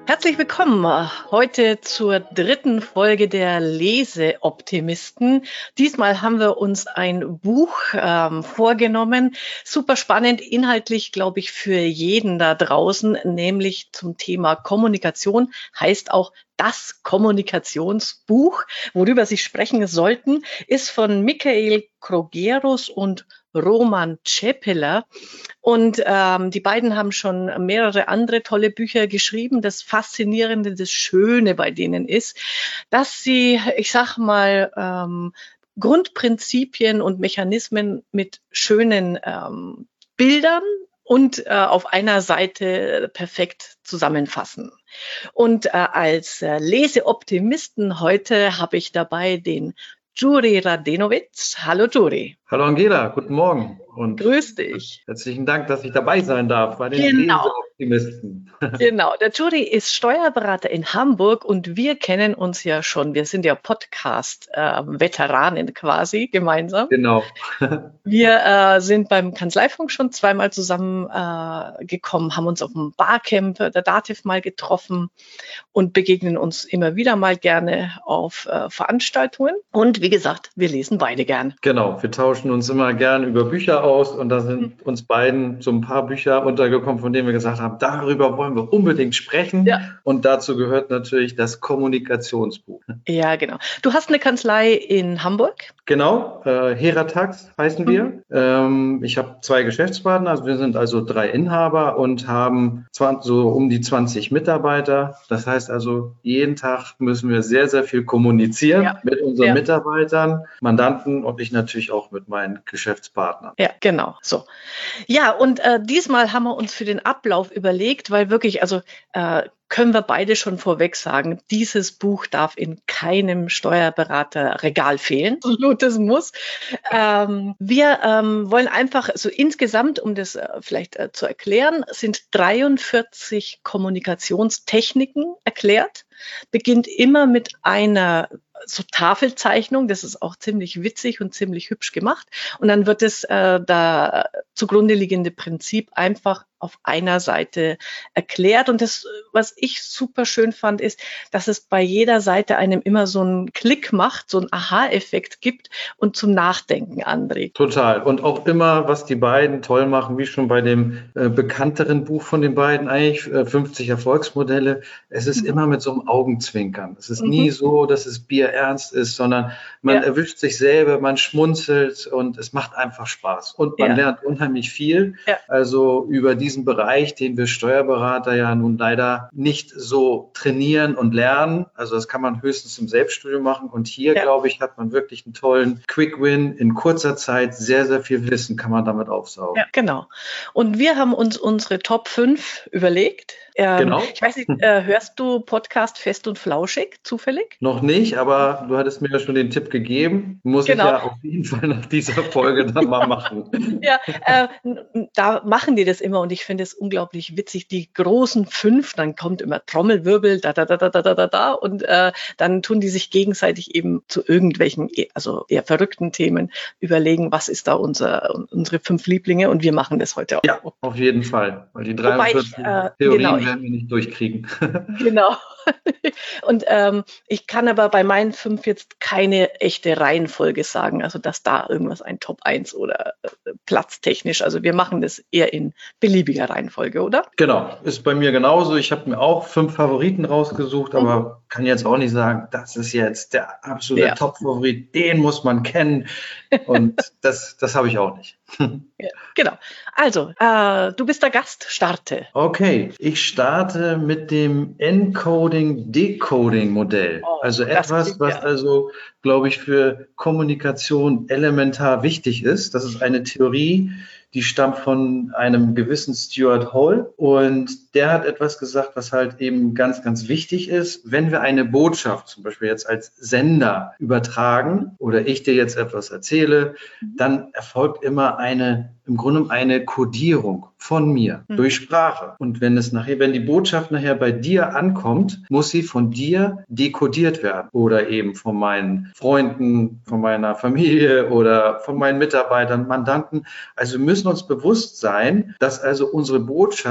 Herzlich willkommen heute zur dritten Folge der Leseoptimisten. Diesmal haben wir uns ein Buch vorgenommen. Super spannend, inhaltlich, glaube ich, für jeden da draußen, nämlich zum Thema Kommunikation, heißt auch das Kommunikationsbuch. Worüber Sie sprechen sollten, ist von Michael Krogerus und Roman Czepeler. Und die beiden haben schon mehrere andere tolle Bücher geschrieben. Das Faszinierende, das Schöne bei denen ist, dass sie, ich sag mal, Grundprinzipien und Mechanismen mit schönen Bildern und auf einer Seite perfekt zusammenfassen. Und als Leseoptimisten heute habe ich dabei den Juri Radenovic. Hallo Juri. Hallo Angela, guten Morgen und Grüß dich. herzlichen Dank, dass ich dabei sein darf bei den Genau. Leseoptimisten. Genau, der Juri ist Steuerberater in Hamburg und wir kennen uns ja schon. Wir sind ja Podcast-Veteranen quasi gemeinsam. Genau. Wir sind beim Kanzleifunk schon zweimal zusammen gekommen, haben uns auf dem Barcamp der DATEV mal getroffen und begegnen uns immer wieder mal gerne auf Veranstaltungen. Und wie gesagt, wir lesen beide gern. Genau, wir tauschen uns immer gern über Bücher aus und da sind uns beiden so ein paar Bücher untergekommen, von denen wir gesagt haben, darüber wollen wir unbedingt sprechen. Ja. Und dazu gehört natürlich das Kommunikationsbuch. Ja, genau. Du hast eine Kanzlei in Hamburg? Genau, Heratax heißen wir. Ich habe 2 Geschäftspartner, also wir sind also 3 Inhaber und haben so um die 20 Mitarbeiter. Das heißt also, jeden Tag müssen wir sehr, sehr viel kommunizieren mit unseren Mitarbeitern, Mandanten und ich natürlich auch mit meinen Geschäftspartnern. Ja, genau, so. Ja, und diesmal haben wir uns für den Ablauf überlegt, weil wirklich, also können wir beide schon vorweg sagen, dieses Buch darf in keinem Steuerberaterregal fehlen. Absolutes Muss. Wir wollen einfach, so insgesamt, um das vielleicht zu erklären, sind 43 Kommunikationstechniken erklärt. Beginnt immer mit einer so Tafelzeichnung, das ist auch ziemlich witzig und ziemlich hübsch gemacht. Und dann wird das da zugrunde liegende Prinzip einfach auf einer Seite erklärt. Und das, was ich super schön fand, ist, dass es bei jeder Seite einem immer so einen Klick macht, so einen Aha-Effekt gibt und zum Nachdenken anregt. Total. Und auch immer, was die beiden toll machen, wie schon bei dem bekannteren Buch von den beiden eigentlich, 50 Erfolgsmodelle, es ist immer mit so einem Augenzwinkern. Es ist nie so, dass es bierernst ist, sondern man erwischt sich selber, man schmunzelt und es macht einfach Spaß. Und man lernt unheimlich viel. Also über diesen Bereich, den wir Steuerberater ja nun leider nicht so trainieren und lernen. Also das kann man höchstens im Selbststudium machen. Und hier, glaube ich, hat man wirklich einen tollen Quick-Win. In kurzer Zeit sehr, sehr viel Wissen kann man damit aufsaugen. Ja, genau. Und wir haben uns unsere Top 5 überlegt. Genau. Ich weiß nicht, hörst du Podcast Fest und Flauschig zufällig? Noch nicht, aber du hattest mir ja schon den Tipp gegeben. Muss ich ja auf jeden Fall nach dieser Folge dann mal machen. Ja, da machen die das immer und ich finde es unglaublich witzig. Die großen 5, dann kommt immer Trommelwirbel, da und dann tun die sich gegenseitig eben zu irgendwelchen, also eher verrückten Themen überlegen, was ist da unsere 5 Lieblinge und wir machen das heute auch. Ja, auf jeden Fall, weil die 43 Theorien werden wir nicht durchkriegen. Genau. Und ich kann aber bei meinen 5 jetzt keine echte Reihenfolge sagen, also dass da irgendwas ein Top 1 oder platztechnisch, also wir machen das eher in beliebiger Reihenfolge, oder? Genau, ist bei mir genauso. Ich habe mir auch 5 Favoriten rausgesucht, aber kann jetzt auch nicht sagen, das ist jetzt der absolute Top-Favorit, den muss man kennen und das habe ich auch nicht. Ja, genau. Also, du bist der Gast, starte. Okay, ich starte mit dem Encoding-Decoding-Modell. Also etwas, was also, glaube ich, für Kommunikation elementar wichtig ist. Das ist eine Theorie, die stammt von einem gewissen Stuart Hall und der hat etwas gesagt, was halt eben ganz, ganz wichtig ist. Wenn wir eine Botschaft zum Beispiel jetzt als Sender übertragen oder ich dir jetzt etwas erzähle, dann erfolgt immer im Grunde eine Kodierung von mir durch Sprache. Und wenn die Botschaft nachher bei dir ankommt, muss sie von dir dekodiert werden oder eben von meinen Freunden, von meiner Familie oder von meinen Mitarbeitern, Mandanten. Also wir müssen uns bewusst sein, dass also unsere Botschaft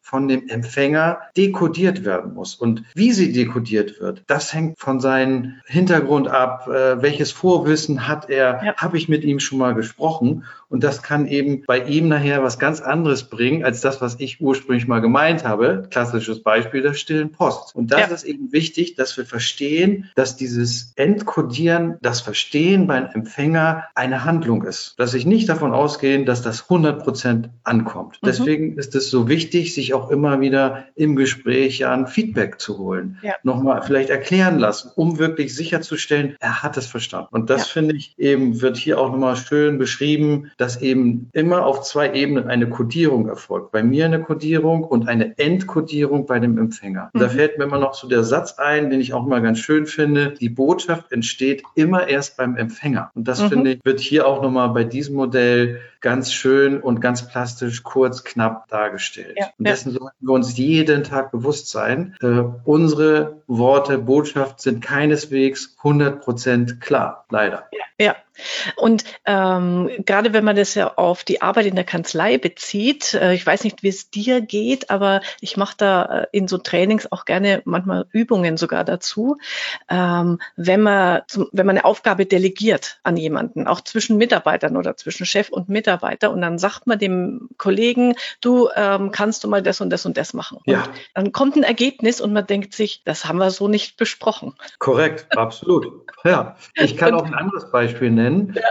von dem Empfänger dekodiert werden muss. Und wie sie dekodiert wird, das hängt von seinem Hintergrund ab. Welches Vorwissen hat er? Habe ich mit ihm schon mal gesprochen? Und das kann eben bei ihm nachher was ganz anderes bringen, als das, was ich ursprünglich mal gemeint habe. Klassisches Beispiel der stillen Post. Und das ist eben wichtig, dass wir verstehen, dass dieses Entkodieren, das Verstehen beim Empfänger eine Handlung ist. Dass ich nicht davon ausgehe, dass das 100% ankommt. Deswegen ist es so wichtig, sich auch immer wieder im Gespräch ein Feedback zu holen. Nochmal vielleicht erklären lassen, um wirklich sicherzustellen, er hat es verstanden. Und das finde ich eben, wird hier auch nochmal schön beschrieben, dass eben immer auf 2 Ebenen eine Kodierung erfolgt. Bei mir eine Kodierung und eine Entkodierung bei dem Empfänger. Und da fällt mir immer noch so der Satz ein, den ich auch mal ganz schön finde. Die Botschaft entsteht immer erst beim Empfänger. Und das finde ich, wird hier auch nochmal bei diesem Modell ganz schön und ganz plastisch, kurz, knapp dargestellt. Und dessen sollten wir uns jeden Tag bewusst sein. Unsere Worte, Botschaft sind keineswegs 100% klar, leider. Ja. Und gerade wenn man das ja auf die Arbeit in der Kanzlei bezieht, ich weiß nicht, wie es dir geht, aber ich mache da in so Trainings auch gerne manchmal Übungen sogar dazu, wenn man eine Aufgabe delegiert an jemanden, auch zwischen Mitarbeitern oder zwischen Chef und Mitarbeiter, und dann sagt man dem Kollegen, du kannst du mal das und das und das machen. Und dann kommt ein Ergebnis und man denkt sich, das haben wir so nicht besprochen. Korrekt, absolut. Ja, ich kann auch ein anderes Beispiel nennen,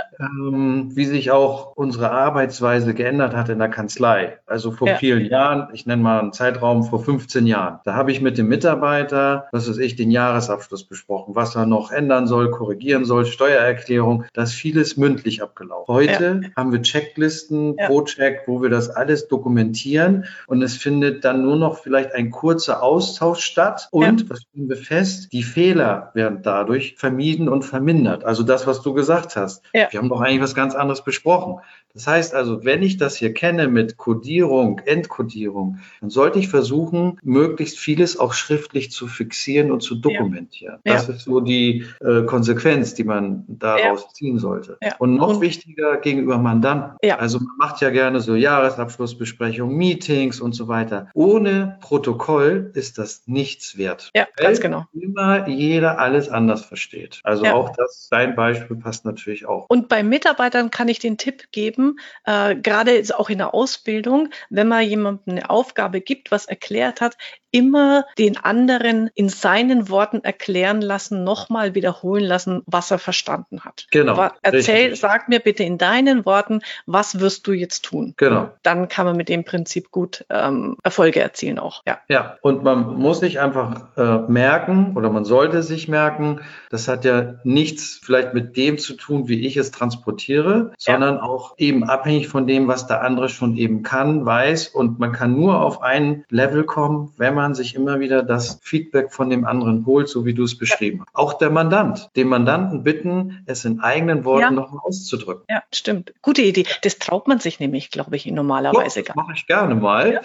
wie sich auch unsere Arbeitsweise geändert hat in der Kanzlei. Also vor vielen Jahren, ich nenne mal einen Zeitraum vor 15 Jahren. Da habe ich mit dem Mitarbeiter, den Jahresabschluss besprochen, was er noch ändern soll, korrigieren soll, Steuererklärung. Da ist vieles mündlich abgelaufen. Heute haben wir Checklisten, Pro-Check, wo wir das alles dokumentieren, und es findet dann nur noch vielleicht ein kurzer Austausch statt, und was stellen wir fest? Die Fehler werden dadurch vermieden und vermindert. Also das, was du gesagt hast. Wir haben doch eigentlich was ganz anderes besprochen. Das heißt also, wenn ich das hier kenne mit Kodierung, Entkodierung, dann sollte ich versuchen, möglichst vieles auch schriftlich zu fixieren und zu dokumentieren. Das ist so die Konsequenz, die man daraus ziehen sollte. Und noch wichtiger gegenüber Mandanten. Also man macht ja gerne so Jahresabschlussbesprechungen, Meetings und so weiter. Ohne Protokoll ist das nichts wert. Ganz genau. Immer jeder alles anders versteht. Also auch das, dein Beispiel passt natürlich auch. Und bei Mitarbeitern kann ich den Tipp geben, gerade auch in der Ausbildung, wenn man jemandem eine Aufgabe gibt, was erklärt hat, immer den anderen in seinen Worten erklären lassen, nochmal wiederholen lassen, was er verstanden hat. Genau. Sag mir bitte in deinen Worten, was wirst du jetzt tun? Genau. Dann kann man mit dem Prinzip gut Erfolge erzielen auch. Ja, und man muss sich einfach merken, oder man sollte sich merken, das hat ja nichts vielleicht mit dem zu tun, wie ich es transportiere, sondern auch eben abhängig von dem, was der andere schon eben kann, weiß, und man kann nur auf ein Level kommen, wenn man sich immer wieder das Feedback von dem anderen holt, so wie du es beschrieben hast. Auch der Mandant. Den Mandanten bitten, es in eigenen Worten nochmal auszudrücken. Ja, stimmt. Gute Idee. Das traut man sich nämlich, glaube ich, normalerweise gar nicht. Das mache ich gerne mal.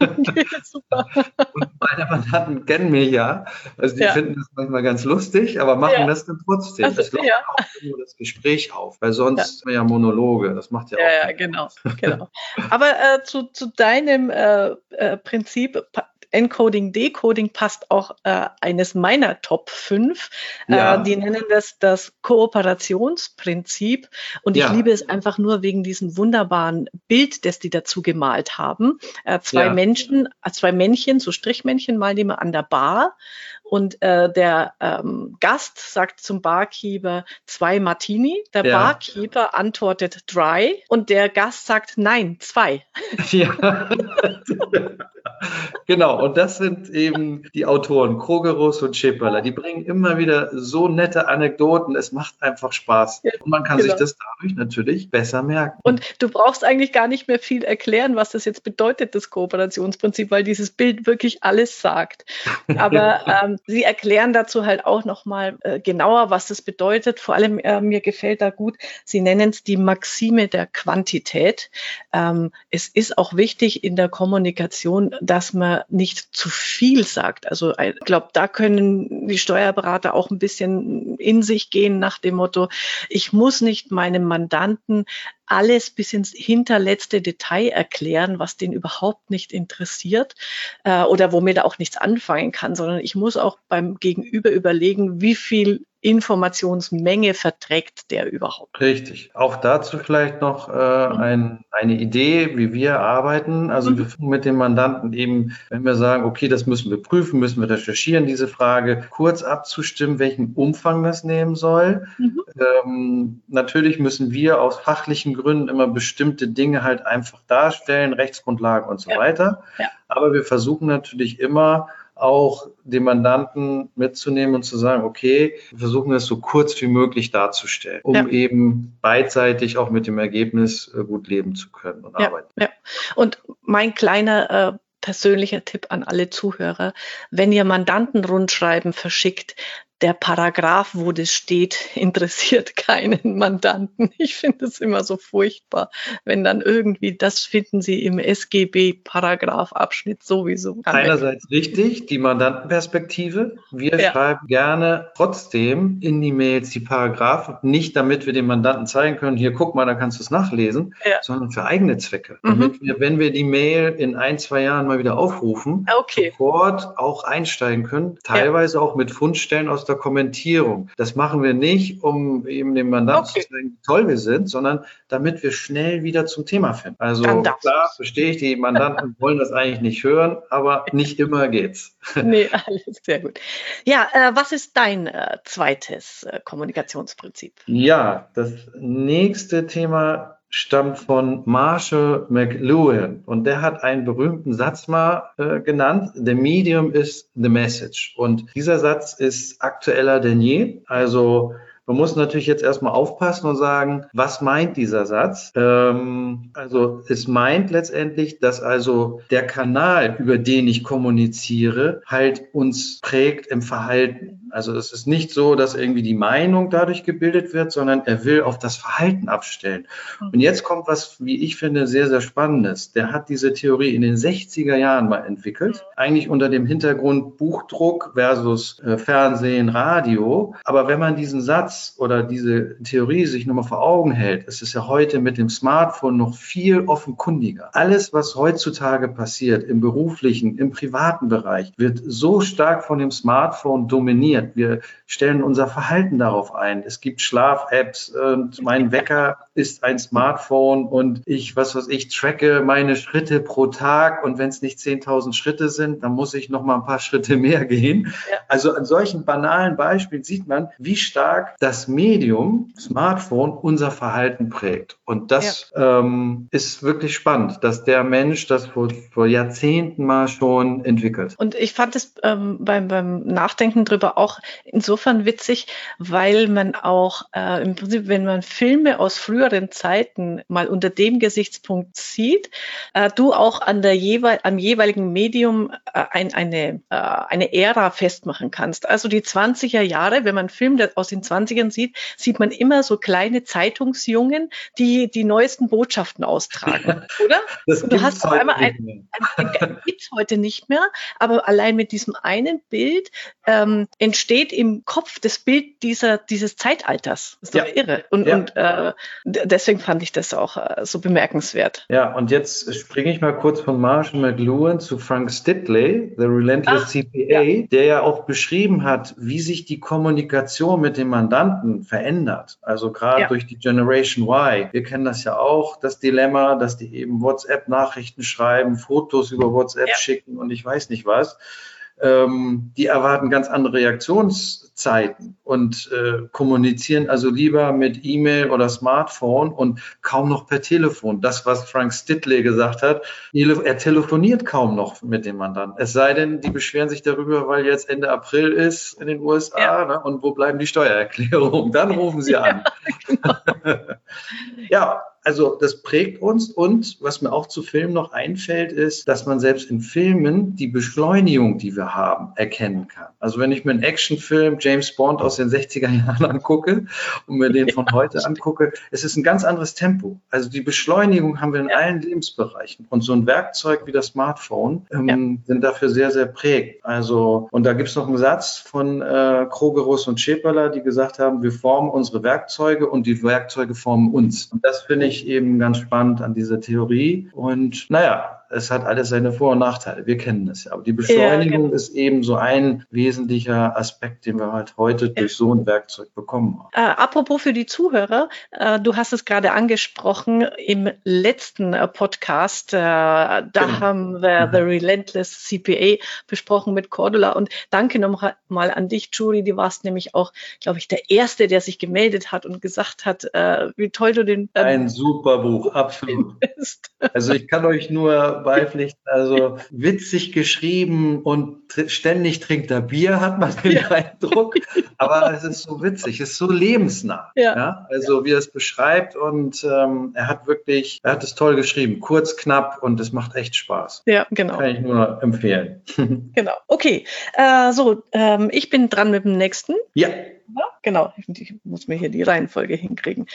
Super. Und meine Mandanten kennen mich ja. Also die finden das manchmal ganz lustig, aber machen das dann trotzdem. Also, das läuft auch nur das Gespräch auf, weil sonst sind wir ja Monologe. Das macht ja auch. Ja, genau. Aber zu deinem Prinzip Encoding, Decoding passt auch eines meiner Top 5. Die nennen das Kooperationsprinzip. Und ich liebe es einfach nur wegen diesem wunderbaren Bild, das die dazu gemalt haben. Zwei Männchen, so Strichmännchen, malen die mal an der Bar. Und der Gast sagt zum Barkeeper 2 Martini. Der Barkeeper antwortet dry. Und der Gast sagt nein, 2. Ja. Genau, und das sind eben die Autoren, Krogerus und Schäperler. Die bringen immer wieder so nette Anekdoten. Es macht einfach Spaß. Und man kann sich das dadurch natürlich besser merken. Und du brauchst eigentlich gar nicht mehr viel erklären, was das jetzt bedeutet, das Kooperationsprinzip, weil dieses Bild wirklich alles sagt. Aber sie erklären dazu halt auch nochmal genauer, was das bedeutet. Vor allem, mir gefällt da gut, sie nennen es die Maxime der Quantität. Es ist auch wichtig in der Kommunikation, dass man nicht zu viel sagt. Also ich glaube, da können die Steuerberater auch ein bisschen in sich gehen nach dem Motto, ich muss nicht meinem Mandanten alles bis ins hinterletzte Detail erklären, was den überhaupt nicht interessiert oder womit er auch nichts anfangen kann, sondern ich muss auch beim Gegenüber überlegen, wie viel Informationsmenge verträgt der überhaupt. Richtig. Auch dazu vielleicht noch eine Idee, wie wir arbeiten. Also wir versuchen mit dem Mandanten eben, wenn wir sagen, okay, das müssen wir prüfen, müssen wir recherchieren, diese Frage kurz abzustimmen, welchen Umfang das nehmen soll. Natürlich müssen wir aus fachlichen Gründen immer bestimmte Dinge halt einfach darstellen, Rechtsgrundlagen und so weiter. Ja. Aber wir versuchen natürlich immer, auch den Mandanten mitzunehmen und zu sagen, okay, wir versuchen es so kurz wie möglich darzustellen, um eben beidseitig auch mit dem Ergebnis gut leben zu können und arbeiten. Ja. Und mein kleiner persönlicher Tipp an alle Zuhörer, wenn ihr Mandantenrundschreiben verschickt, der Paragraph, wo das steht, interessiert keinen Mandanten. Ich finde es immer so furchtbar, wenn dann irgendwie, das finden Sie im SGB-Paragraph-Abschnitt sowieso. Einerseits richtig, die Mandantenperspektive. Wir schreiben gerne trotzdem in die Mails die Paragraphen, nicht damit wir dem Mandanten zeigen können, hier guck mal, da kannst du es nachlesen, sondern für eigene Zwecke. Damit wir, wenn wir die Mail in 1-2 Jahren mal wieder aufrufen, sofort auch einsteigen können, teilweise auch mit Fundstellen aus der Kommentierung. Das machen wir nicht, um eben dem Mandanten zu zeigen, wie toll wir sind, sondern damit wir schnell wieder zum Thema finden. Also klar, verstehe ich, die Mandanten wollen das eigentlich nicht hören, aber nicht immer geht's. Nee, alles sehr gut. Ja, was ist dein zweites Kommunikationsprinzip? Ja, das nächste Thema stammt von Marshall McLuhan und der hat einen berühmten Satz mal genannt, The medium is the message. Und dieser Satz ist aktueller denn je. Also man muss natürlich jetzt erstmal aufpassen und sagen, was meint dieser Satz? Also es meint letztendlich, dass also der Kanal, über den ich kommuniziere, halt uns prägt im Verhalten. Also es ist nicht so, dass irgendwie die Meinung dadurch gebildet wird, sondern er will auf das Verhalten abstellen. Und jetzt kommt was, wie ich finde, sehr, sehr Spannendes. Der hat diese Theorie in den 60er Jahren mal entwickelt, eigentlich unter dem Hintergrund Buchdruck versus Fernsehen, Radio. Aber wenn man diesen Satz oder diese Theorie sich nochmal vor Augen hält, ist es ja heute mit dem Smartphone noch viel offenkundiger. Alles, was heutzutage passiert, im beruflichen, im privaten Bereich, wird so stark von dem Smartphone dominiert. Wir stellen unser Verhalten darauf ein. Es gibt Schlaf-Apps und mein Wecker ist ein Smartphone und ich tracke meine Schritte pro Tag und wenn es nicht 10.000 Schritte sind, dann muss ich noch mal ein paar Schritte mehr gehen. Ja. Also an solchen banalen Beispielen sieht man, wie stark das Medium, Smartphone, unser Verhalten prägt. Und das ist wirklich spannend, dass der Mensch das vor Jahrzehnten mal schon entwickelt. Und ich fand es beim Nachdenken drüber auch insofern witzig, weil man auch im Prinzip, wenn man Filme aus früheren Zeiten mal unter dem Gesichtspunkt sieht, du auch am jeweiligen Medium eine Ära festmachen kannst. Also die 20er Jahre, wenn man einen Film aus den 20ern sieht man immer so kleine Zeitungsjungen, die die neuesten Botschaften austragen, oder? Das du hast auf einmal gibt's heute nicht mehr, aber allein mit diesem einen Bild entsteht im Kopf das Bild dieses Zeitalters. Das ist doch irre. Und deswegen fand ich das auch so bemerkenswert. Ja, und jetzt springe ich mal kurz von Marshall McLuhan zu Frank Stitley, The Relentless CPA, der ja auch beschrieben hat, wie sich die Kommunikation mit dem Mandanten verändert. Also gerade durch die Generation Y. Wir kennen das ja auch, das Dilemma, dass die eben WhatsApp-Nachrichten schreiben, Fotos über WhatsApp schicken und ich weiß nicht was. Die erwarten ganz andere Reaktionszeiten und kommunizieren also lieber mit E-Mail oder Smartphone und kaum noch per Telefon. Das, was Frank Stitley gesagt hat, er telefoniert kaum noch mit dem Mandanten. Es sei denn, die beschweren sich darüber, weil jetzt Ende April ist in den USA ne? Und wo bleiben die Steuererklärungen? Dann rufen sie an. Genau. Ja, also das prägt uns, und was mir auch zu Filmen noch einfällt, ist, dass man selbst in Filmen die Beschleunigung, die wir haben, erkennen kann. Also wenn ich mir einen Actionfilm, James Bond aus den 60er Jahren angucke und mir den von heute angucke, es ist ein ganz anderes Tempo. Also die Beschleunigung haben wir in allen Lebensbereichen. Und so ein Werkzeug wie das Smartphone sind dafür sehr, sehr prägend. Also, und da gibt es noch einen Satz von Krogerus und Schäperler, die gesagt haben, wir formen unsere Werkzeuge und die Werkzeuge formen uns. Und das finde ich eben ganz spannend an dieser Theorie. Und naja, es hat alles seine Vor- und Nachteile. Wir kennen das ja. Aber die Beschleunigung ist eben so ein wesentlicher Aspekt, den wir halt heute durch so ein Werkzeug bekommen haben. Apropos für die Zuhörer, du hast es gerade angesprochen, im letzten Podcast, da haben wir The Relentless CPA besprochen mit Cordula. Und danke nochmal an dich, Julie. Du warst nämlich auch, glaube ich, der Erste, der sich gemeldet hat und gesagt hat, wie toll du den... Ein super Buch, absolut. Also ich kann euch nur beipflichten, also witzig geschrieben und ständig trinkt er Bier, hat man den Eindruck. Aber es ist so witzig, es ist so lebensnah. Ja? Also wie er es beschreibt, und er hat es toll geschrieben, kurz, knapp, und es macht echt Spaß. Ja, genau. Kann ich nur empfehlen. Genau. Okay, ich bin dran mit dem nächsten. Ja. Ja, genau, ich muss mir hier die Reihenfolge hinkriegen.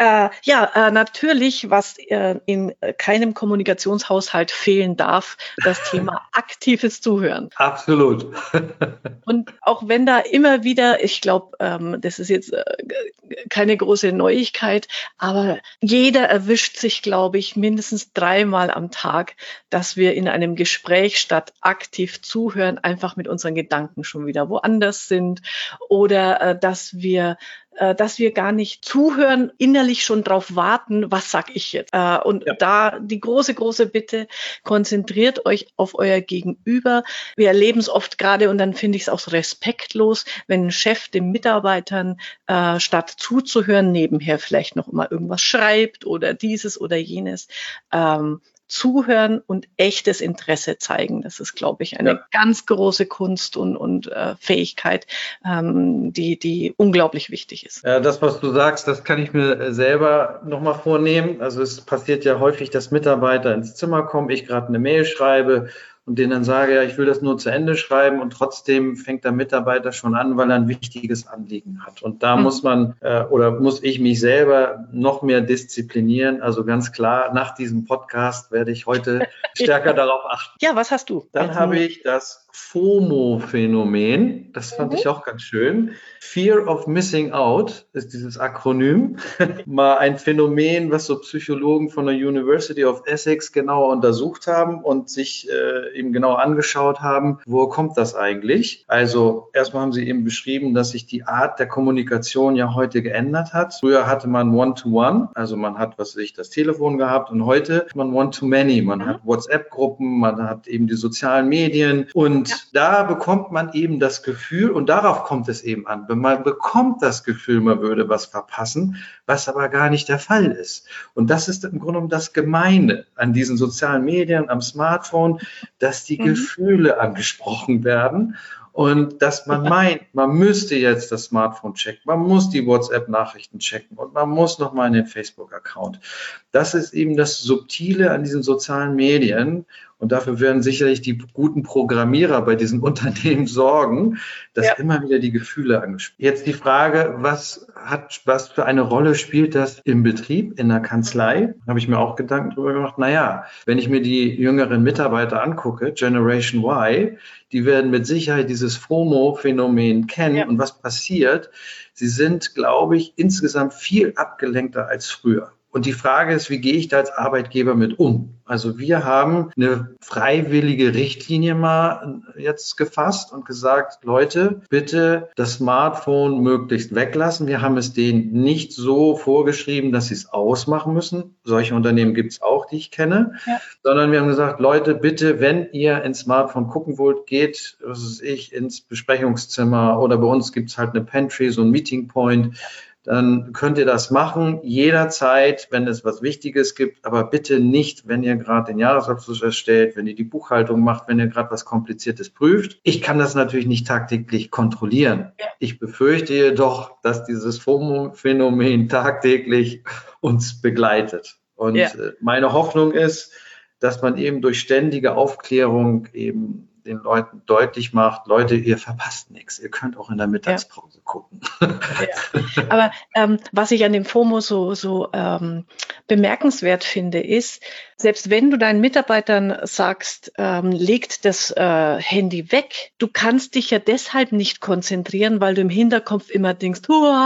Natürlich, was in keinem Kommunikationshaushalt fehlen darf, das Thema aktives Zuhören. Absolut. Und auch wenn da immer wieder, ich glaube, das ist jetzt keine große Neuigkeit, aber jeder erwischt sich, glaube ich, mindestens 3-mal am Tag, dass wir in einem Gespräch statt aktiv zuhören, einfach mit unseren Gedanken schon wieder woanders sind, oder dass wir gar nicht zuhören, innerlich schon drauf warten, was sag ich jetzt? Da die große, große Bitte, konzentriert euch auf euer Gegenüber. Wir erleben es oft gerade, und dann finde ich es auch so respektlos, wenn ein Chef den Mitarbeitern statt zuzuhören nebenher vielleicht noch mal irgendwas schreibt oder dieses oder jenes. Zuhören und echtes Interesse zeigen. Das ist, glaube ich, eine ganz große Kunst und Fähigkeit, die unglaublich wichtig ist. Ja, das, was du sagst, das kann ich mir selber nochmal vornehmen. Also es passiert ja häufig, dass Mitarbeiter ins Zimmer kommen, ich gerade eine Mail schreibe und denen dann sage, ja, ich will das nur zu Ende schreiben, und trotzdem fängt der Mitarbeiter schon an, weil er ein wichtiges Anliegen hat. Und da muss ich mich selber noch mehr disziplinieren. Also ganz klar, nach diesem Podcast werde ich heute stärker darauf achten. Ja, was hast du? Dann habe ich das FOMO-Phänomen. Das fand ich auch ganz schön. Fear of Missing Out ist dieses Akronym. Mal ein Phänomen, was so Psychologen von der University of Essex genauer untersucht haben und sich eben genau angeschaut haben, wo kommt das eigentlich? Also erstmal haben sie eben beschrieben, dass sich die Art der Kommunikation ja heute geändert hat. Früher hatte man One-to-One, also man hat, das Telefon gehabt, und heute hat man One-to-Many. Man hat WhatsApp-Gruppen, man hat eben die sozialen Medien, und da bekommt man eben das Gefühl, und darauf kommt es eben an, man bekommt das Gefühl, man würde was verpassen, was aber gar nicht der Fall ist. Und das ist im Grunde genommen das Gemeine an diesen sozialen Medien, am Smartphone, dass die Gefühle angesprochen werden. Und dass man meint, man müsste jetzt das Smartphone checken, man muss die WhatsApp-Nachrichten checken und man muss nochmal in den Facebook-Account. Das ist eben das Subtile an diesen sozialen Medien. Und dafür werden sicherlich die guten Programmierer bei diesen Unternehmen sorgen, dass immer wieder die Gefühle angesprochen werden. Jetzt die Frage, was für eine Rolle spielt das im Betrieb, in der Kanzlei? Habe ich mir auch Gedanken drüber gemacht. Naja, wenn ich mir die jüngeren Mitarbeiter angucke, Generation Y, die werden mit Sicherheit dieses FOMO-Phänomen kennen. Ja. Und was passiert? Sie sind, glaube ich, insgesamt viel abgelenkter als früher. Und die Frage ist, wie gehe ich da als Arbeitgeber mit um? Also wir haben eine freiwillige Richtlinie mal jetzt gefasst und gesagt, Leute, bitte das Smartphone möglichst weglassen. Wir haben es denen nicht so vorgeschrieben, dass sie es ausmachen müssen. Solche Unternehmen gibt es auch, die ich kenne. Ja. Sondern wir haben gesagt, Leute, bitte, wenn ihr ins Smartphone gucken wollt, geht, ins Besprechungszimmer, oder bei uns gibt es halt eine Pantry, so ein Meeting Point. Dann könnt ihr das machen, jederzeit, wenn es was Wichtiges gibt, aber bitte nicht, wenn ihr gerade den Jahresabschluss erstellt, wenn ihr die Buchhaltung macht, wenn ihr gerade was Kompliziertes prüft. Ich kann das natürlich nicht tagtäglich kontrollieren. Ja. Ich befürchte jedoch, dass dieses FOMO-Phänomen tagtäglich uns begleitet. Und Ja. meine Hoffnung ist, dass man eben durch ständige Aufklärung eben den Leuten deutlich macht, Leute, ihr verpasst nichts. Ihr könnt auch in der Mittagspause gucken. Ja. Aber was ich an dem FOMO so bemerkenswert finde, ist, selbst wenn du deinen Mitarbeitern sagst, legt das Handy weg, du kannst dich ja deshalb nicht konzentrieren, weil du im Hinterkopf immer denkst,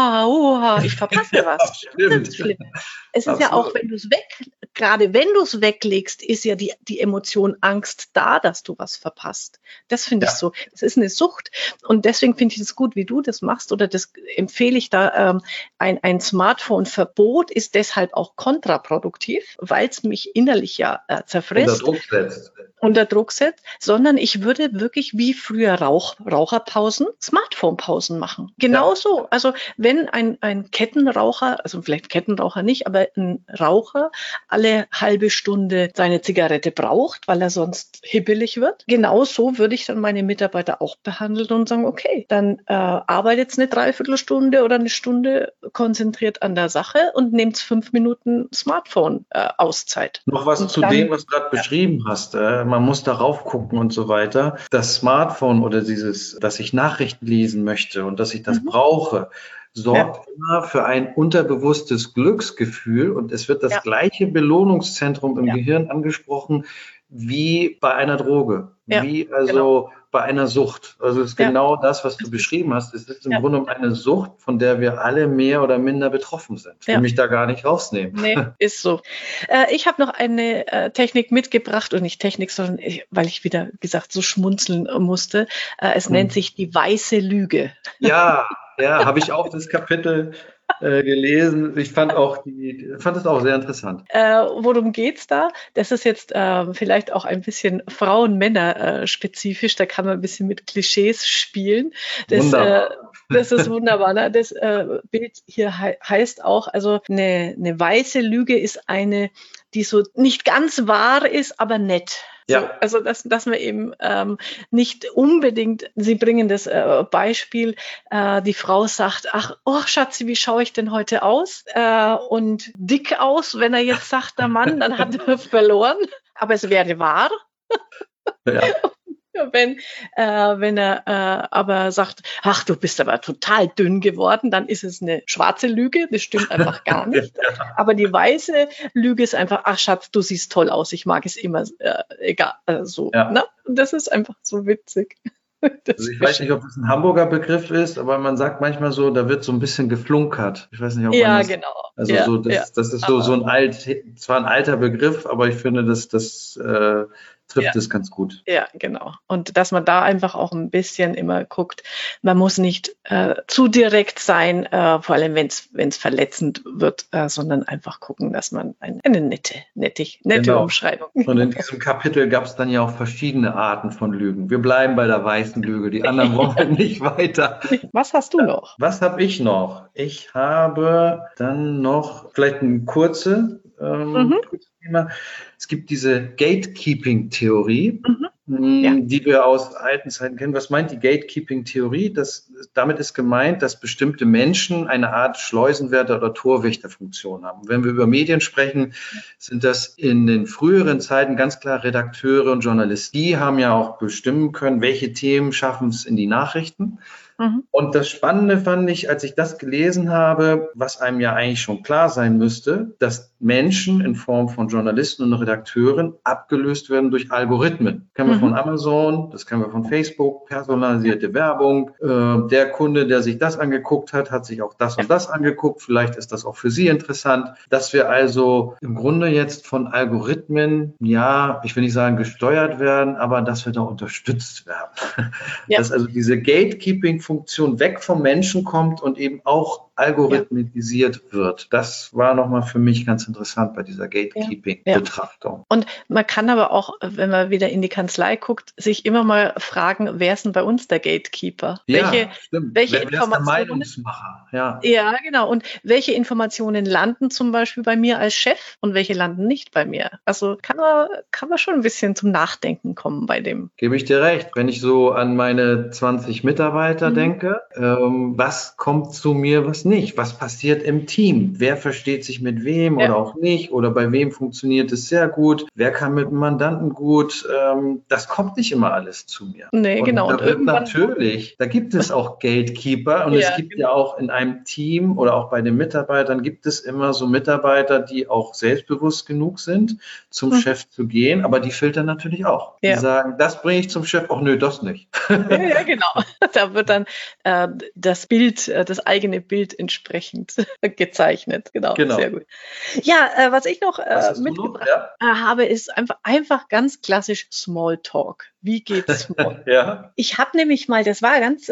ich verpasse was. Stimmt. Das ist es ist ja auch, wenn du es gerade wenn du es weglegst, ist ja die Emotion Angst da, dass du was verpasst. Das finde ich so. Das ist eine Sucht. Und deswegen finde ich es gut, wie du das machst, oder das empfehle ich da. Ein Smartphone-Verbot ist deshalb auch kontraproduktiv, weil es mich innerlich ja zerfrisst. Unter Druck setzt, sondern ich würde wirklich wie früher Raucherpausen, Smartphone-Pausen machen. Genauso. Also wenn ein Kettenraucher, also vielleicht Kettenraucher nicht, aber ein Raucher alle halbe Stunde seine Zigarette braucht, weil er sonst hibbelig wird, genauso würde ich dann meine Mitarbeiter auch behandeln und sagen, okay, dann arbeitet eine Dreiviertelstunde oder eine Stunde konzentriert an der Sache und nehmt 5 Minuten Smartphone-Auszeit. Noch was zu dem, was du gerade beschrieben hast. Man muss darauf gucken und so weiter. Das Smartphone oder dass ich Nachrichten lesen möchte und dass ich das brauche, sorgt immer für ein unterbewusstes Glücksgefühl, und es wird das gleiche Belohnungszentrum im Gehirn angesprochen wie bei einer Droge, wie bei einer Sucht. Also es ist genau das, was du beschrieben hast. Es ist im Grunde eine Sucht, von der wir alle mehr oder minder betroffen sind. Ich will mich da gar nicht rausnehmen. Nee, ist so. Ich habe noch eine Technik mitgebracht, und nicht Technik, sondern weil ich wieder, gesagt, so schmunzeln musste. Es nennt sich die weiße Lüge. Ja, habe ich auch das Kapitel gelesen. Ich fand es auch sehr interessant. Worum geht's da? Das ist jetzt vielleicht auch ein bisschen Frauen-Männer-spezifisch. Da kann man ein bisschen mit Klischees spielen. Das ist wunderbar. Ne? Das Bild hier heißt auch, also eine weiße Lüge ist eine, die so nicht ganz wahr ist, aber nett. So, also dass man eben nicht unbedingt, Sie bringen das Beispiel, die Frau sagt, ach, oh Schatzi, wie schaue ich denn heute aus? Und dick aus, wenn er jetzt sagt, der Mann, dann hat er verloren. Aber es wäre wahr. Ja. Wenn er aber sagt, ach, du bist aber total dünn geworden, dann ist es eine schwarze Lüge, das stimmt einfach gar nicht. Aber die weiße Lüge ist einfach, ach Schatz, du siehst toll aus, ich mag es immer, egal, so. Ne? Und das ist einfach so witzig. Also ich weiß nicht, ob das ein Hamburger Begriff ist, aber man sagt manchmal so, da wird so ein bisschen geflunkert. Ich weiß nicht, ob man das... Genau. Also das ist so zwar ein alter Begriff, aber ich finde, das trifft es ganz gut. Ja, genau. Und dass man da einfach auch ein bisschen immer guckt, man muss nicht zu direkt sein, vor allem wenn es verletzend wird, sondern einfach gucken, dass man eine nette Umschreibung. Und in diesem Kapitel gab es dann ja auch verschiedene Arten von Lügen. Wir bleiben bei der weißen Lüge, die anderen wollen wir nicht weiter. Was hast du noch? Was habe ich noch? Ich habe dann noch vielleicht ein kurzes Thema. Es gibt diese Gatekeeping-Theorie, die wir aus alten Zeiten kennen. Was meint die Gatekeeping-Theorie? Damit ist gemeint, dass bestimmte Menschen eine Art Schleusenwärter oder Torwächterfunktion haben. Wenn wir über Medien sprechen, sind das in den früheren Zeiten ganz klar Redakteure und Journalisten. Die haben ja auch bestimmen können, welche Themen schaffen es in die Nachrichten. Und das Spannende fand ich, als ich das gelesen habe, was einem ja eigentlich schon klar sein müsste, dass Menschen in Form von Journalisten und Redakteuren abgelöst werden durch Algorithmen. Das kennen wir von Amazon, das kennen wir von Facebook, personalisierte Werbung. Der Kunde, der sich das angeguckt hat, hat sich auch das und das angeguckt. Vielleicht ist das auch für Sie interessant, dass wir also im Grunde jetzt von Algorithmen, ich will nicht sagen gesteuert werden, aber dass wir da unterstützt werden. Dass also diese Gatekeeping-Funktion weg vom Menschen kommt und eben auch algorithmisiert wird. Das war nochmal für mich ganz interessant bei dieser Gatekeeping-Betrachtung. Und man kann aber auch, wenn man wieder in die Kanzlei guckt, sich immer mal fragen, wer ist denn bei uns der Gatekeeper? Welche Informationen? Wer ist der Meinungsmacher? Ja, genau. Und welche Informationen landen zum Beispiel bei mir als Chef und welche landen nicht bei mir? Also kann man schon ein bisschen zum Nachdenken kommen bei dem. Gebe ich dir recht. Wenn ich so an meine 20 Mitarbeiter denke, was kommt zu mir, was es nicht? Was passiert im Team? Wer versteht sich mit wem oder auch nicht? Oder bei wem funktioniert es sehr gut? Wer kann mit dem Mandanten gut? Das kommt nicht immer alles zu mir. Nee, genau. Und da wird natürlich, da gibt es auch Gatekeeper und es gibt ja auch in einem Team oder auch bei den Mitarbeitern gibt es immer so Mitarbeiter, die auch selbstbewusst genug sind, zum Chef zu gehen, aber die filtern natürlich auch. Die sagen, das bringe ich zum Chef, ach nö, das nicht. Ja, genau. Da wird dann das Bild, das eigene Bild entsprechend gezeichnet. Genau, sehr gut. Ja, was ich noch mitgebracht habe, ist einfach ganz klassisch Smalltalk. Wie geht's Smalltalk? Ich habe nämlich mal, das war ganz,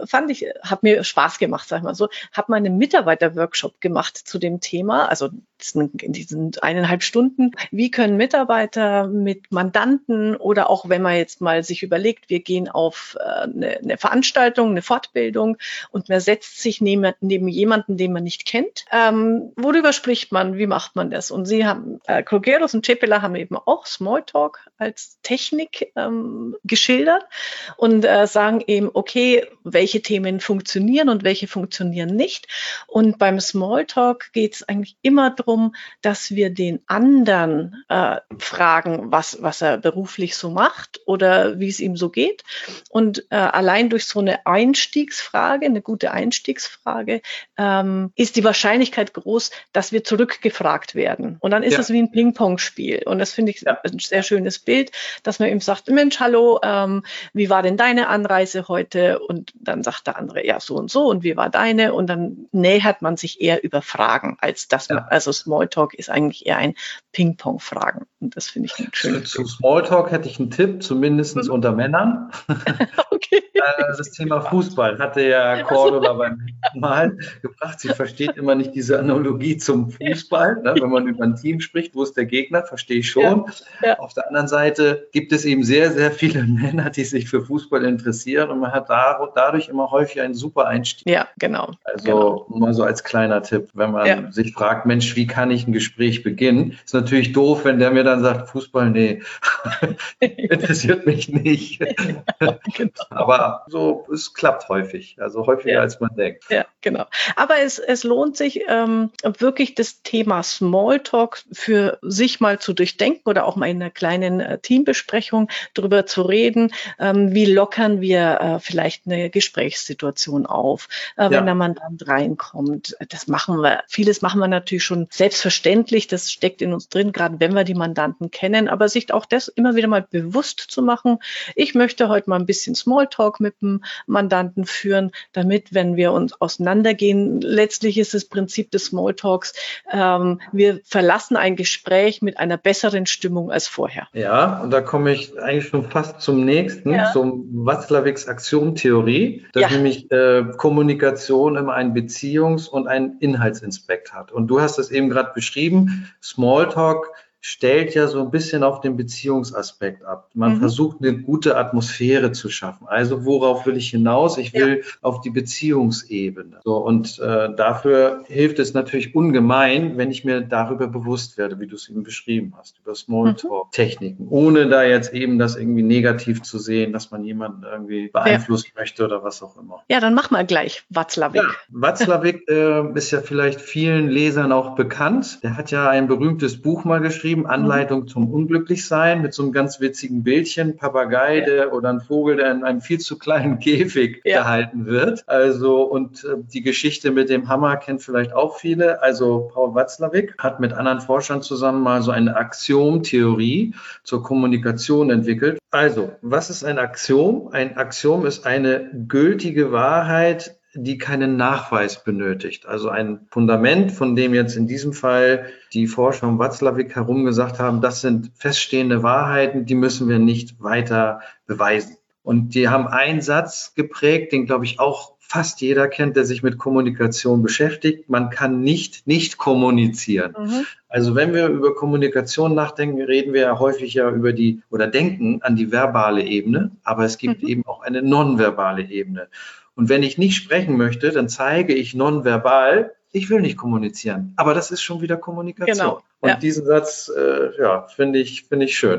hat mir Spaß gemacht, sag ich mal so, habe mal einen Mitarbeiter-Workshop gemacht zu dem Thema, also in diesen 1,5 Stunden. Wie können Mitarbeiter mit Mandanten oder auch wenn man jetzt mal sich überlegt, wir gehen auf eine Veranstaltung, eine Fortbildung und man setzt sich neben jemanden, den man nicht kennt. Worüber spricht man? Wie macht man das? Und sie haben, Krogeros und Cepela haben eben auch Smalltalk als Technik geschildert und sagen eben, okay, welche Themen funktionieren und welche funktionieren nicht. Und beim Smalltalk geht es eigentlich immer darum, dass wir den anderen fragen, was er beruflich so macht oder wie es ihm so geht. Und allein durch so eine Einstiegsfrage, eine gute Einstiegsfrage, ist die Wahrscheinlichkeit groß, dass wir zurückgefragt werden. Und dann ist es wie ein Ping-Pong-Spiel. Und das finde ich ein sehr schönes Bild, dass man ihm sagt, Mensch, hallo, wie war denn deine Anreise heute? Und dann sagt der andere, ja, so und wie war deine? Und dann nähert man sich eher über Fragen, als dass man, also Smalltalk ist eigentlich eher ein Ping-Pong-Fragen. Und das finde ich ein schönes Zu Smalltalk hätte ich einen Tipp, zumindest unter Männern. Okay. Das Thema Fußball hatte ja Cordula beim Mal gebracht. Sie versteht immer nicht diese Analogie zum Fußball. Ne? Wenn man über ein Team spricht, wo ist der Gegner, verstehe ich schon. Auf der anderen Seite gibt es eben sehr, sehr viele Männer, die sich für Fußball interessieren und man hat dadurch immer häufig einen super Einstieg. Ja, genau. Also mal so als kleiner Tipp, wenn man sich fragt, Mensch, wie kann ich ein Gespräch beginnen? Ist natürlich doof, wenn der mir dann sagt, Fußball, nee, interessiert mich nicht. Genau. Aber so, es klappt häufig, also häufiger als man denkt. Ja, genau. Aber es lohnt sich wirklich das Thema Smalltalk für sich mal zu durchdenken oder auch mal in einer kleinen Teambesprechung darüber zu reden, wie lockern wir vielleicht eine Gesprächssituation auf, wenn der Mandant reinkommt. Vieles machen wir natürlich schon selbstverständlich, das steckt in uns drin, gerade wenn wir die Mandanten kennen, aber sich auch das immer wieder mal bewusst zu machen, ich möchte heute mal ein bisschen Smalltalk mit dem Mandanten führen, damit, wenn wir uns auseinandergehen, letztlich ist das Prinzip des Smalltalks, wir verlassen ein Gespräch mit einer besseren Stimmung als vorher. Ja, und da komme ich eigentlich schon fast zum nächsten, zum Watzlawicks Axiomtheorie, dass nämlich Kommunikation immer einen Beziehungs- und einen Inhaltsinspekt hat. Und du hast es eben gerade beschrieben, Smalltalk stellt ja so ein bisschen auf den Beziehungsaspekt ab. Man versucht, eine gute Atmosphäre zu schaffen. Also worauf will ich hinaus? Ich will auf die Beziehungsebene. So, und dafür hilft es natürlich ungemein, wenn ich mir darüber bewusst werde, wie du es eben beschrieben hast, über Smalltalk-Techniken, ohne da jetzt eben das irgendwie negativ zu sehen, dass man jemanden irgendwie beeinflussen möchte oder was auch immer. Ja, dann mach mal gleich Watzlawick. Ja, Watzlawick ist ja vielleicht vielen Lesern auch bekannt. Der hat ja ein berühmtes Buch mal geschrieben, Anleitung zum Unglücklichsein, mit so einem ganz witzigen Bildchen, Papagei oder ein Vogel, der in einem viel zu kleinen Käfig gehalten wird. Also, und die Geschichte mit dem Hammer kennt vielleicht auch viele. Also Paul Watzlawick hat mit anderen Forschern zusammen mal so eine Axiomtheorie zur Kommunikation entwickelt. Also, was ist ein Axiom? Ein Axiom ist eine gültige Wahrheit, die keinen Nachweis benötigt. Also ein Fundament, von dem jetzt in diesem Fall die Forscher um Watzlawick herum gesagt haben, das sind feststehende Wahrheiten, die müssen wir nicht weiter beweisen. Und die haben einen Satz geprägt, den, glaube ich, auch fast jeder kennt, der sich mit Kommunikation beschäftigt. Man kann nicht kommunizieren. Also wenn wir über Kommunikation nachdenken, reden wir ja häufig über oder denken an die verbale Ebene, aber es gibt eben auch eine nonverbale Ebene. Und wenn ich nicht sprechen möchte, dann zeige ich nonverbal, ich will nicht kommunizieren. Aber das ist schon wieder Kommunikation. Genau. Und diesen Satz, finde ich schön.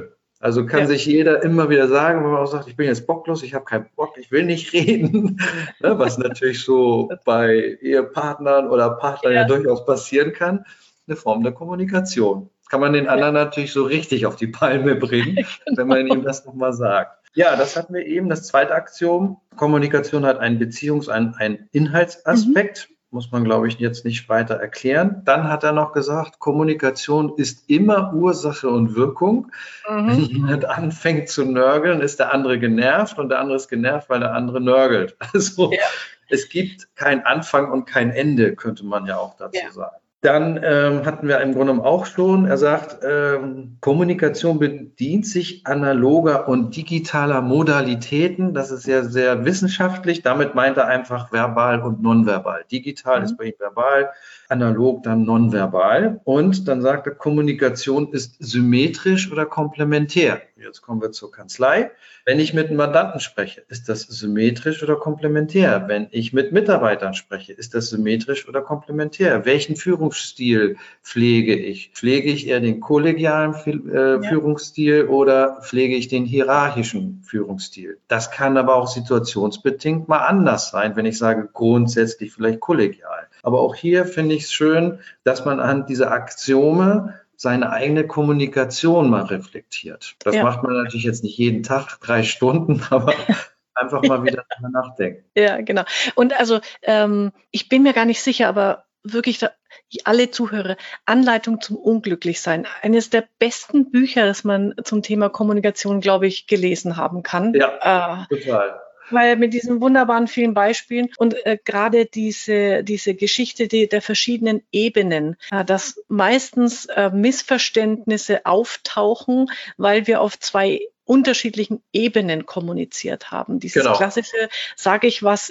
Also kann sich jeder immer wieder sagen, wenn man auch sagt, ich bin jetzt bocklos, ich habe keinen Bock, ich will nicht reden, ne, was natürlich so bei Ehepartnern oder Partnern ja durchaus passieren kann, eine Form der Kommunikation. Das kann man den anderen natürlich so richtig auf die Palme bringen, wenn man ihm das nochmal sagt. Ja, das hatten wir eben. Das zweite Axiom. Kommunikation hat einen einen Inhaltsaspekt. Muss man, glaube ich, jetzt nicht weiter erklären. Dann hat er noch gesagt, Kommunikation ist immer Ursache und Wirkung. Wenn jemand anfängt zu nörgeln, ist der andere genervt und der andere ist genervt, weil der andere nörgelt. Also es gibt kein Anfang und kein Ende, könnte man ja auch dazu sagen. Dann hatten wir im Grunde auch schon, er sagt, Kommunikation bedient sich analoger und digitaler Modalitäten. Das ist sehr, sehr wissenschaftlich. Damit meint er einfach verbal und nonverbal. Digital ist bei ihm verbal, analog dann nonverbal. Und dann sagt er, Kommunikation ist symmetrisch oder komplementär. Jetzt kommen wir zur Kanzlei. Wenn ich mit einem Mandanten spreche, ist das symmetrisch oder komplementär? Wenn ich mit Mitarbeitern spreche, ist das symmetrisch oder komplementär? Welchen Führungsstil pflege ich? Pflege ich eher den kollegialen Führungsstil oder pflege ich den hierarchischen Führungsstil? Das kann aber auch situationsbedingt mal anders sein, wenn ich sage grundsätzlich vielleicht kollegial. Aber auch hier finde ich es schön, dass man anhand dieser Axiome seine eigene Kommunikation mal reflektiert. Das macht man natürlich jetzt nicht jeden Tag 3 Stunden, aber einfach mal wieder drüber nachdenken. Ja, genau. Und also ich bin mir gar nicht sicher, aber wirklich alle Zuhörer, Anleitung zum Unglücklichsein. Eines der besten Bücher, das man zum Thema Kommunikation, glaube ich, gelesen haben kann. Ja, total. Weil mit diesen wunderbaren vielen Beispielen und gerade diese Geschichte der verschiedenen Ebenen, dass meistens Missverständnisse auftauchen, weil wir auf 2 unterschiedlichen Ebenen kommuniziert haben. Dieses klassische, sage ich was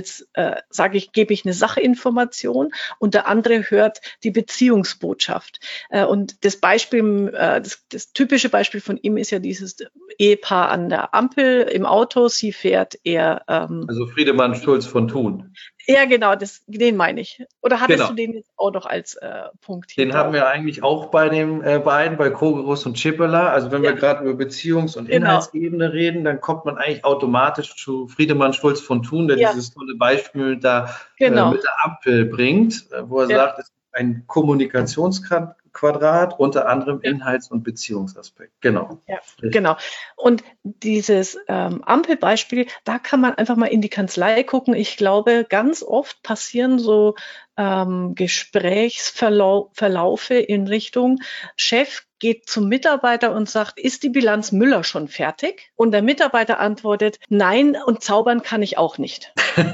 gebe ich eine Sachinformation und der andere hört die Beziehungsbotschaft. Und das Beispiel, das typische Beispiel von ihm ist ja dieses Ehepaar an der Ampel im Auto, sie fährt eher. Also Friedemann Schulz von Thun. Ja, genau, den meine ich. Oder hattest du den jetzt auch noch als Punkt hier? Den haben wir eigentlich auch bei den beiden, bei Kogerus und Schippeler. Also wenn wir gerade über Beziehungs- und Inhaltsebene reden, dann kommt man eigentlich automatisch zu Friedemann Schulz von Thun, der dieses tolle Beispiel da mit der Ampel bringt, wo er sagt, es ist ein Kommunikationsquadrat, unter anderem Inhalts- und Beziehungsaspekt. Genau. Ja, genau. Und dieses Ampelbeispiel, da kann man einfach mal in die Kanzlei gucken. Ich glaube, ganz oft passieren so Gesprächsverlaufe in Richtung Chef geht zum Mitarbeiter und sagt, ist die Bilanz Müller schon fertig? Und der Mitarbeiter antwortet, nein, und zaubern kann ich auch nicht.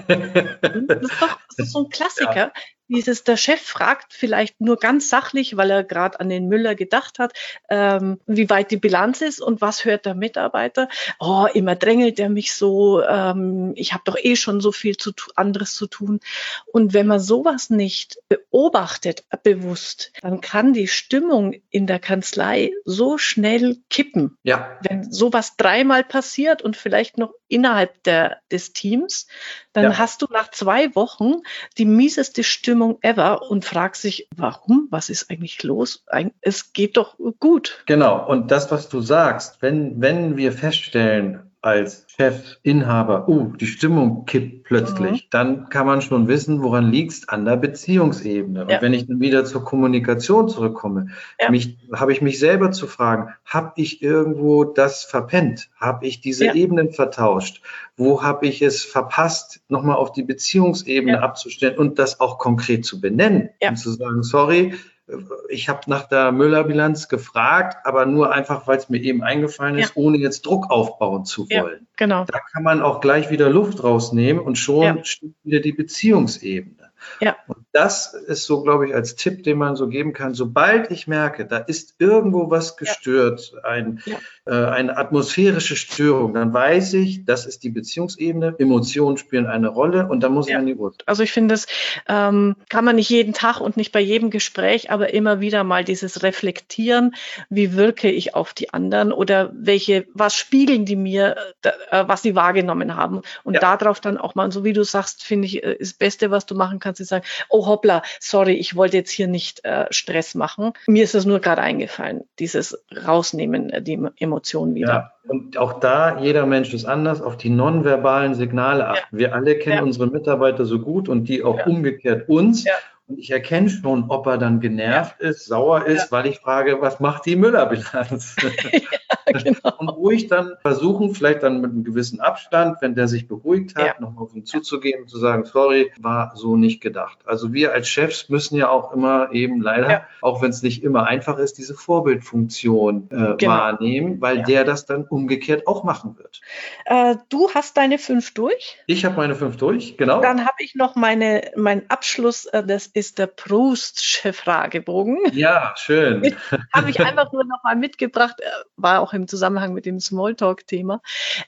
Das ist so ein Klassiker. Der Chef fragt vielleicht nur ganz sachlich, weil er gerade an den Müller gedacht hat, wie weit die Bilanz ist und was hört der Mitarbeiter? Oh, immer drängelt er mich so, ich habe doch eh schon so viel anderes zu tun. Und wenn man sowas nicht beobachtet, bewusst, dann kann die Stimmung in der Kanzlei so schnell kippen. Ja. Wenn sowas 3-mal passiert und vielleicht noch innerhalb des Teams, dann hast du nach 2 Wochen die mieseste Stimmung ever und fragst dich, warum? Was ist eigentlich los? Es geht doch gut. Genau. Und das, was du sagst, wenn wir feststellen, als Chef, Inhaber, die Stimmung kippt plötzlich, dann kann man schon wissen, woran liegt's an der Beziehungsebene. Und wenn ich dann wieder zur Kommunikation zurückkomme, habe ich mich selber zu fragen, habe ich irgendwo das verpennt? Habe ich diese Ebenen vertauscht? Wo habe ich es verpasst, nochmal auf die Beziehungsebene abzustellen und das auch konkret zu benennen und zu sagen, sorry, ich habe nach der Müller-Bilanz gefragt, aber nur einfach, weil es mir eben eingefallen ist, ohne jetzt Druck aufbauen zu wollen. Genau. Da kann man auch gleich wieder Luft rausnehmen und schon stimmt wieder die Beziehungsebene. Ja. Und das ist so, glaube ich, als Tipp, den man so geben kann. Sobald ich merke, da ist irgendwo was gestört, eine atmosphärische Störung, dann weiß ich, das ist die Beziehungsebene. Emotionen spielen eine Rolle und da muss ich an die Uhr. Also ich finde, das kann man nicht jeden Tag und nicht bei jedem Gespräch, aber immer wieder mal dieses Reflektieren, wie wirke ich auf die anderen oder was spiegeln die mir, was sie wahrgenommen haben. Und darauf dann auch mal, so wie du sagst, finde ich, ist das Beste, was du machen kannst, ist sagen, oh hoppla, sorry, ich wollte jetzt hier nicht Stress machen. Mir ist das nur gerade eingefallen, dieses Rausnehmen, die Emotionen. Emotionen wieder. Ja, und auch da, jeder Mensch ist anders, auf die nonverbalen Signale achten. Wir alle kennen unsere Mitarbeiter so gut und die auch umgekehrt uns. Ja. Und ich erkenne schon, ob er dann genervt ist, sauer ist, weil ich frage, was macht die Müllerbilanz? Genau. Und ruhig dann versuchen, vielleicht dann mit einem gewissen Abstand, wenn der sich beruhigt hat, nochmal auf ihn zuzugehen und zu sagen, sorry, war so nicht gedacht. Also wir als Chefs müssen ja auch immer eben leider, auch wenn es nicht immer einfach ist, diese Vorbildfunktion wahrnehmen, weil der das dann umgekehrt auch machen wird. Du hast deine 5 durch? Ich habe meine 5 durch, genau. Dann habe ich noch meinen Abschluss, das ist der Proustsche Fragebogen. Ja, schön. Habe ich einfach nur noch mal mitgebracht, war auch im Zusammenhang mit dem Smalltalk-Thema.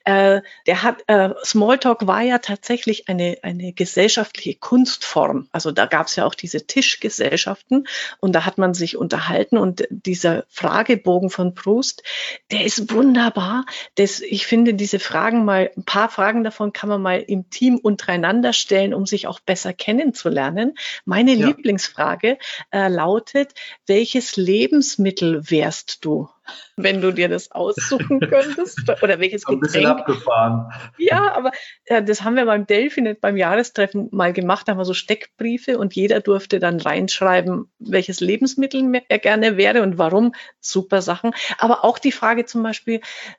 Smalltalk war ja tatsächlich eine gesellschaftliche Kunstform. Also da gab es ja auch diese Tischgesellschaften und da hat man sich unterhalten und dieser Fragebogen von Proust, der ist wunderbar. Ich finde diese Fragen ein paar Fragen davon kann man mal im Team untereinander stellen, um sich auch besser kennenzulernen. Meine Lieblingsfrage lautet, welches Lebensmittel wärst du, wenn du dir das aussuchen könntest? Oder welches Getränk? Ein bisschen abgefahren. Ja, aber das haben wir beim Delphinet, beim Jahrestreffen mal gemacht. Da haben wir so Steckbriefe und jeder durfte dann reinschreiben, welches Lebensmittel er gerne wäre und warum. Super Sachen. Aber auch die Frage zum Beispiel,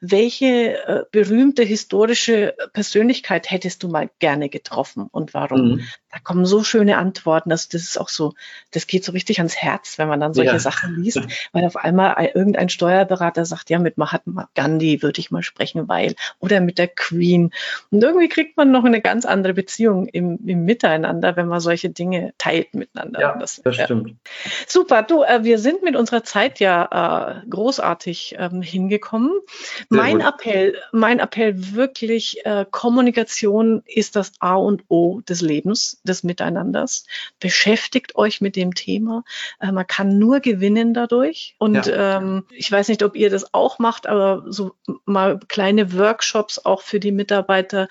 welche berühmte historische Persönlichkeit hättest du mal gerne getroffen und warum? Da kommen so schöne Antworten. Also das ist auch so, das geht so richtig ans Herz, wenn man dann solche Sachen liest, weil auf einmal irgendein Steuerberater sagt, ja, mit Mahatma Gandhi würde ich mal sprechen, weil, oder mit der Queen. Und irgendwie kriegt man noch eine ganz andere Beziehung im Miteinander, wenn man solche Dinge teilt miteinander. Ja, das stimmt. Super, du, wir sind mit unserer Zeit großartig hingekommen. Mein Appell wirklich, Kommunikation ist das A und O des Lebens, des Miteinanders. Beschäftigt euch mit dem Thema. Man kann nur gewinnen dadurch. Und ich weiß nicht, ob ihr das auch macht, aber so mal kleine Workshops auch für die Mitarbeiter,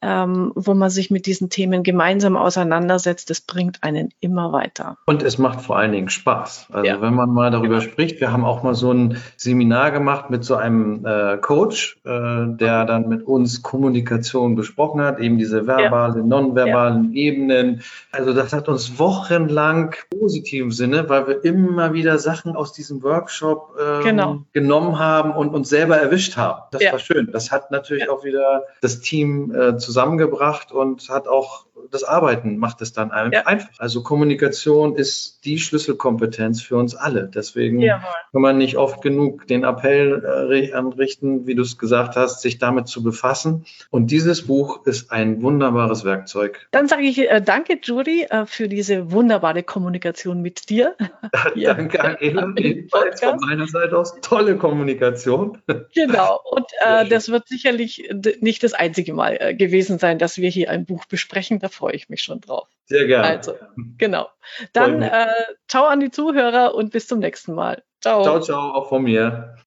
wo man sich mit diesen Themen gemeinsam auseinandersetzt, das bringt einen immer weiter. Und es macht vor allen Dingen Spaß. Also wenn man mal darüber spricht, wir haben auch mal so ein Seminar gemacht mit so einem Coach, der dann mit uns Kommunikation besprochen hat, eben diese verbalen, nonverbalen Ebenen. Also das hat uns wochenlang positiv im Sinne, weil wir immer wieder Sachen aus diesem Workshop genommen haben und uns selber erwischt haben. Das war schön. Das hat natürlich auch wieder das Team zusammengebracht und hat auch das Arbeiten macht es dann einfach. Also Kommunikation ist die Schlüsselkompetenz für uns alle. Deswegen kann man nicht oft genug den Appell anrichten, wie du es gesagt hast, sich damit zu befassen. Und dieses Buch ist ein wunderbares Werkzeug. Dann sage ich danke, Judy, für diese wunderbare Kommunikation mit dir. Danke, Angela. Ebenfalls von meiner Seite aus tolle Kommunikation. Genau. Und das wird sicherlich nicht das einzige Mal gewesen sein, dass wir hier ein Buch besprechen. Da freue ich mich schon drauf. Sehr gerne. Also, genau. Dann ciao an die Zuhörer und bis zum nächsten Mal. Ciao. Ciao, ciao, auch von mir.